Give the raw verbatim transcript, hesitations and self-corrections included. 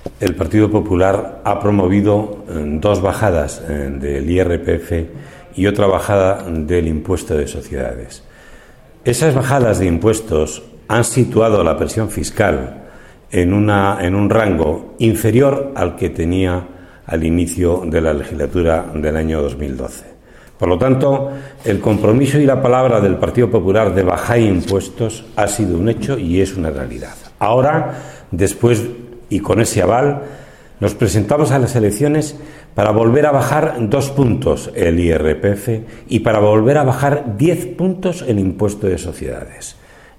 el Partido Popular ha promovido dos bajadas del I R P F y otra bajada del impuesto de sociedades. Esas bajadas de impuestos han situado la presión fiscal en, una, en un rango inferior al que tenía al inicio de la legislatura del año dos mil doce. Por lo tanto, el compromiso y la palabra del Partido Popular de bajar impuestos ha sido un hecho y es una realidad. Ahora, después y con ese aval, nos presentamos a las elecciones para volver a bajar dos puntos el I R P F y para volver a bajar diez puntos el impuesto de sociedades.